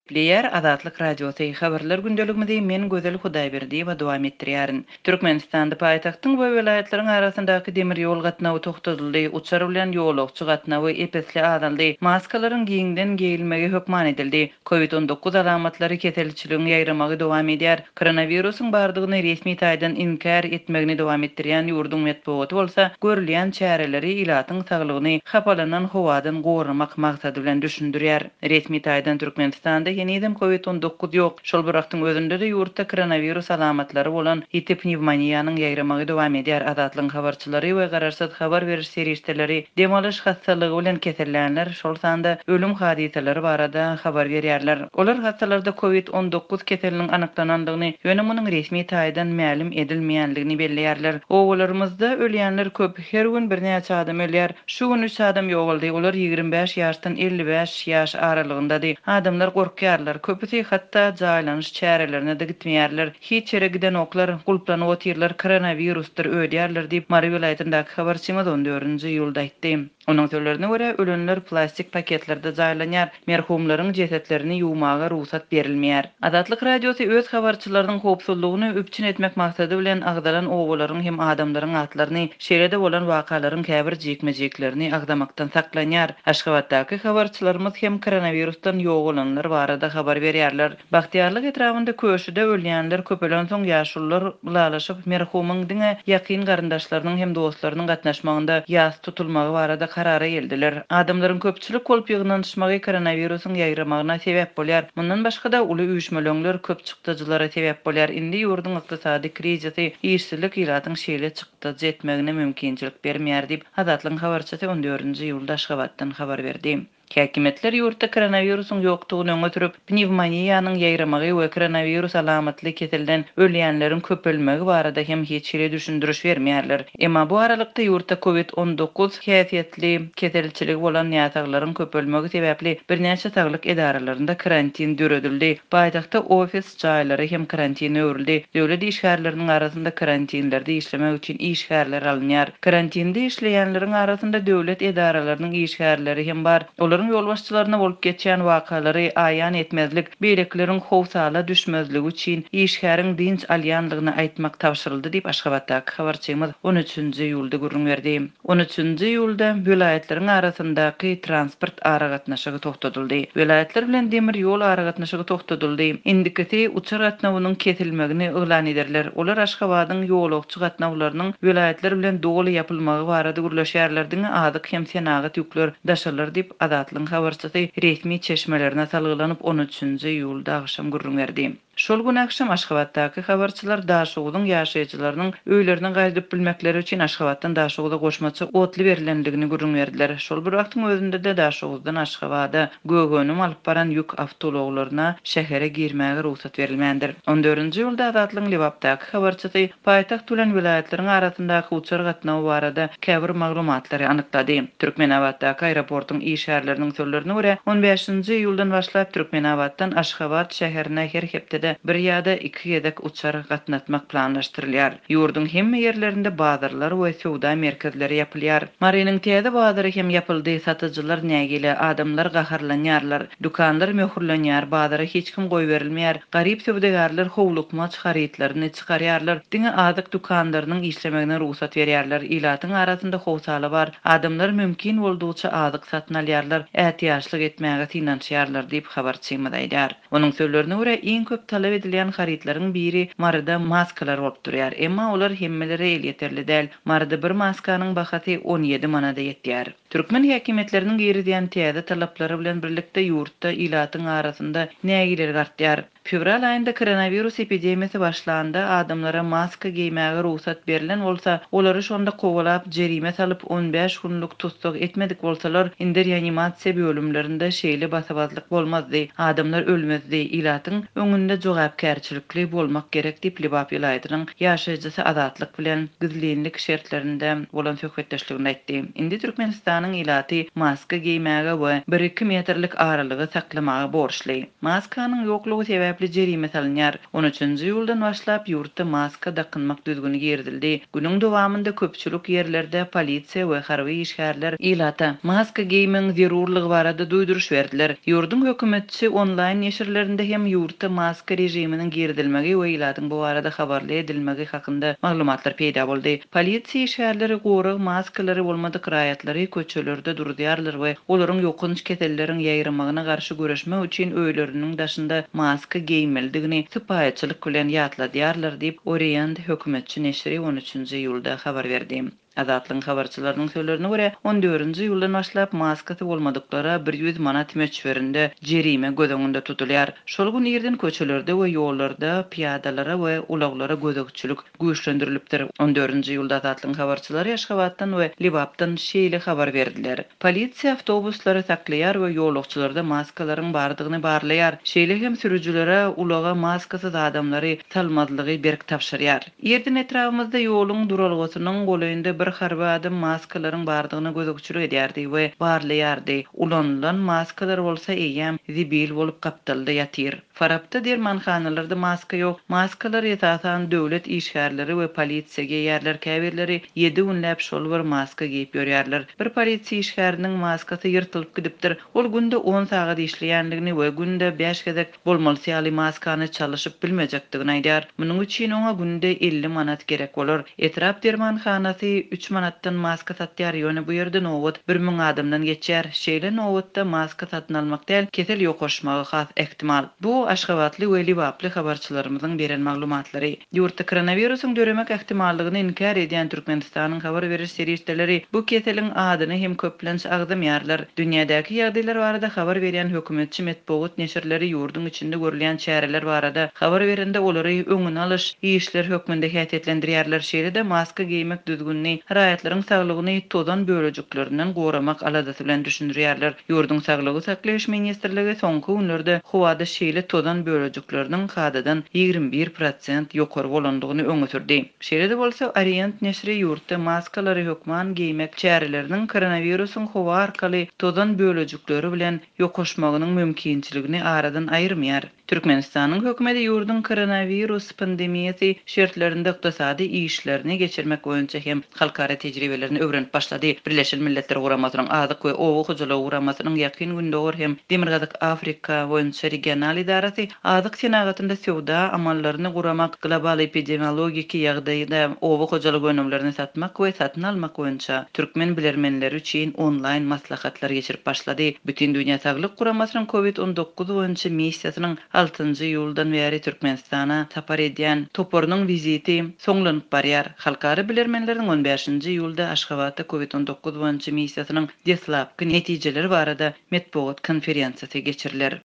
Player Azatlyk Radiosu habarlar gündeliginde men Gözel Hudaýberdi we dowam etdirýärin. Türkmenistanda paýtagtyň we welaýatlaryň arasyndaky demir ýol gatnawy toktatyldy. Uçar bilen ýolagçy gatnawy epesli azaldy. Maskalaryň giňden geýilmegi hökman edildi. Covid-19 alamatlary keselçiligiň ýaýramagy dowam edýär. Koronawirusyň bardygyny resmi taýdan inkar etmegini dowam etdirýän ýurdun medeniýeti bolsa, görülýän çäreleri ilatyň saglygyny hapalanan howadan gorumak maksady bilen düşündirýär. Resmi taýdan Türkmenistanda yeniden Covid-19 ýok. Şol biraktyň özünde de ýurtda koronavirus alamatlary bolan ýiti pnevmoniýanyň ýaýramagy dowam edýär. Azatlyň habarçylary we gararsat habar beriş serişdeleri demalyş hastalygy bilen kesellänler şol sanda ölüm hadiseleri barada habar berýärler. Olar hastalarda Covid-19 keseliniň anyklanandygyny we munyň resmi taýdan ma'lum edilmeýänligini belleýärler. Owalarymyzda ölýänler köp, her gün bir näçe adam ölýär. Şu gün 3 adam ýogaldy. Olar 25 ýaşdan 55 ýaş aralygyndadyr. Adamlar gorkýarlar. Köpüsi hatda jaýlanyş çärelerine de gitmeýärler. Hiç ýere giden oklar gulplanyp otyrlar, koronavirusdyr öýdýärler diýip Mary vilayatyndäki habarçymyz 14-nji ýylda aýtdy. Onuň sözlerine görä ölenler plastik paketlerde jaýlanýar. Merhumlaryň jesetlerini ýuwmaga ruhsat berilmeýär. Azatlyk radiosu öz habarçylarynyň howpsuzlygyny öpçün etmek maksady bilen agdalan owalaryň hem adamlaryň atlaryny, şeýlede bolan wakalaryň käbir jekmejeklerini agdamakdan saklanýar. Aşgabatdaky habarçylarymyz hem koronavirusdan ýok olanlar barada habar berýärler. Bagtyarlyk etrafynda köşüde ölýänler köpelen soň ýaşullar bulalaşyp merhumyň diňe ýakyn garyndaşlarynyň hem dostlarynyň gatnaşmagynda ýas tutulmagy barada karara geldiler. Adamlaryň köpçülik bolup ýygnanyşmagy koronawirusyň ýaýramagyna sebäp bolýar. Mundan başga da uly üýüşmelöňler köp çykdyjylara sebäp bolýar. Indi ýurdun ykdysady krizisi işçilik ýylatyň şeýle çykdy jetmegine mümkinçilik bermeýär diýip Azatlyň habarçysy 14-nji ýylda Aşgabatdan habar berdi. Häkimetler ýurtda koronawirusyň ýokdugyny öňe pnevmoniýanyň ýaýramagy we koronavirus alamatly keselden ölýänleriň köpelmegi barada hem hiç ýere düşündiriş bermeýärler. Emma bu aralykda ýurtda Covid-19 häsiýetli keselçiligi bolan ýataglaryň köpelmegi sebäpli birnäçe saglyk edaralaryna karantin düredildi. Paýtagtda ofis jaýlary hem karantin öwrüldi. Döwlet işgärleriniň arasynda karantinlerde işlemek üçin işgärler alınýar. Karantinde işleýänleriň arasynda döwlet edaralarynyň işgärleri hem bar. Olaryň ýolbaşçylaryna bolup geçýän wakalary aýan etmezlik, beýlekleriň howsala düşmezligi üçin işgäriň dinç alýanlygyny aýtmak tapşyryldy diýip Aşgabatdaky habarçymyz 13-nji ýylda gürrüň berdi. 13-nji ýylda welaýatlariň arasyndaky transport aragatnaşygy toktatyldy. Welaýatlar bilen demir ýol aragatnaşygy toktatyldy. Indiketi uçar gatnawynyň kesilmegini ýylan ederler. Olar Aşgabatyň ýolagçy gatnawlarynyň welaýatlar bilen dogly ýapylmagy barada gürleşýärlerdiň adyk hem senagat ýükler daşarlar diýip Azatlyň habarçysy resmi çeşmelerine salgylanyp 13-nji ýylda agşam gürrüň berdi. Şol gün akşam Aşgabatdaky habarçylar Daşogyň ýaşaýjylarynyň öýlerini gaýdyp bilmekleri üçin Aşgabatdan Daşogda goşmaçy otly berilendigini gürrüň berdiler. Şol bir wagtyň özünde de Daşogdan Aşgabada gögönüm alyp baran ýük awtologlaryna şähere girmäge ruhsat berilmändir. 14-nji ýylda Azatlyň Libapdaky habarçysy paýtagt bilen welaýatlariň arasyndaky uçar gatnawy barada käbir maglumatlary anyklady. Türkmenabaddaky aeroportyň işgärleriniň sözlerine görä 15-nji ýyldan başlap Türkmenabaddan Aşgabat şäherine her hepde bir ýa-da 2 gedek uçar gatnatmak planlaşdyrylýar. Ýurdun hemme ýerlerinde bazarlar we sowda merkezleri ýapylýar. Marynyň täze bazary hem ýapyldy. Satyjylar nägile adamlar gaharlanýarlar. Dukanlar möhürlenýär, bazara hiç kim goý berilmeýär. Garyp sowdagarlar howlukmaç harytlaryny çykarýarlar. Diňe azyk dukanlarynyň işlemegine ruhsat berýärler. Ilatyň arasynda howsala bar. Adamlar mümkin boldugyça azyk satyn alýarlar. Ähtiýaçlyk etmäge finansiýarlar diýip habarçymyz aýdýar. Onuň sözlerine görä iň köp talap edilen harytlaryň biri marada maskalar bolup durýar. Emma olar hemmeleri el ýeterli däl. Marada bir maskanyň bahaty 17 manada ýetýär. Türkmen häkimetleriniň geridiýän täze talaplary bilen birlikde ýurtda ilatyň arasynda nägiler gartýar. Fevral aýynda koronavirus epidemiyasi başlanda adamlara maska giýmäge ruhsat berilen bolsa, olary şonda kowalap jerime salyp 15 günlük tutsuk etmedik bolsalar, indi reanimasiýa bölümlerinde şeýle basabazlyk bolmazdy. Adamlar ölmezdi. Ilatyň öňünde jogapkärçilikli bolmak gerek diýip Libap ýylaýdyryň ýaşaýjysy azatlyk bilen güzlinlik şertlerinde bolan söhbetdeşligini aýtdy. Indi Türkmenistanyň ilaty maska giýmäge we 1-2 metrlik aralygy saklamagy borçly. Maskanyň ýoklugy sebäpli jerime salynýar. 13-nji ýyldan başlap ýurtda maska dakynmak düzgüni girdildi. Günüň dowamında köpçülik ýerlerde polisiýa we harby işgärler ilata maska giýmeň zerurlygy barada duýduruş berdiler. Ýurdun hökümetçi onlaýn neşirlerinde hem ýurtda maska rejiminiň girdilmegi we ilatyň bu barada habarly edilmegi hakynda maglumatlar peýda boldy. Polisiýa işgärleri gowy maskalary bolmadyk raýatlary köçelerde durýarlar we olaryň ýokunç keselleriň ýaýramagyna garşy göreşmek üçin öýleriniň daşynda maska giýmeldigini sypaýaçylyk bilen ýatladýarlar diýip Orient hökümetçi neşri 13-nji ýylda habar berdi. Azatlyň habarçylarynyň sözlerine görä 14-nji ýyldan başlap maskasy bolmadyklara 100 manat meçberinde jerime gözeňinde tutulýar. Şol gün ýerden köçelerde we ýollarda piýadalara we ulaglara gözekçilik güýçlendirilipdir. 14-nji ýylda Azatlyň habarçylary Aşgabatdan we Libapdan şeýle habar berdiler. Polisiýa awtobuslary saklaýar we ýolagçylarda maskalaryň bardygyny barlaýar. Şeýle hem sürüjülere ulaga maskasyz adamlary salmadlygy berk tapşyrýar. Ýerden etrafymyzda ýoluň duralgysynyň golaýynda bir harby adam maskalaryň bardygyny gözekçilik edýärdi we barlaýardy. Ulanılan maskalar bolsa eýem zibil bolup gapdalda ýatyr. Farapda dermanhanalarda maska ýok. Maskalar ýetasan döwlet işgärleri we polisiýa ýerler käbirleri 7 günläp şol bir maska giýip ýörýärler. Bir polisiýa işgäriniň maskasy ýyrtylyp gidipdir. Ol günde 10 sagat işleýänligini we günde 5 gezek bolmalysy ýaly maskany çalyşyp bilmejekdigini aýdýar. Munyň üçin oňa günde 50 manat gerek bolar. Etrap dermanhanasy 3 manatdan maska satýar. Ýöne bu ýerde nowat 1000 adamdan geçýär. Şeýle nowatda maska satyn almak däl, kesel ýokoşmagy has ehtimal. Bu Aşgabatly we Libaply habarçylarymyzyň beren maglumatlary. Ýurtda koronawirusyň döremek ehtimallygyny inkar edýän Türkmenistanyň habar beriş serýetleri bu keseliň adyny hem köplenç agdymýarlar. Dünýädäki ýagdaýlar barada habar berýän hökümetçi medeniýet neşirleri ýurdun içinde görülen çäreler barada habar berende olary öňüne alyş işler hökmünde häsiýetlendirýärler. Şeýle-de maska giýmek düzgünni, raýatlaryň saglygyny tozan bölejikleriniň goramak aladasy bilen düşünýärler. Ýurdun saglygy saklaýyş ministrligi soňky günlerde howada şeýle tozan bölejikleriniň hadadan 21% ýokary bolandygyny öňe sürdi. Şeýle-de bolsa Orient neşri ýurtda maskalary hökman giýmek çäreleriniň koronawirusyň howa arkaly tozan bölejikleri bilen ýokoşmagynyň mümkinçiligini aradan aýyrmýar. Türkmenistanyň hökümeti ýurdun koronawirus pandemiýasy şertlerinde ykdysady işlerini geçirmek boýunça hem halkara tejribelerini öwrenip başlady. Birleşen Milletler Guramasynyň azyk we owu hyjylygy guramasynyň ýakyn gündäwir hem Demirgazyk Afrika boýunça regional idarasy azyk senagatynda sowda amallaryny guramak, global epidemiologik ýagdaýda owu hyjylygy önümlerini satmak we satyn almak boýunça türkmen bilermenleri üçin onlaýn maslahatlar geçirip başlady. Bütün dünýä saglyk guramasynyň COVID-19 boýunça missiýasynyň 6-njy ýyldan beri Türkmenistana tapar edýän toporunyň viziti soňlanyp barýar. Halkara bilermenleriň 15-nji ýylda Aşgabatda COVID-19 boýunça missiýasynyň deslapky netijeleri barada medeniýet konferensiýasy geçiriler.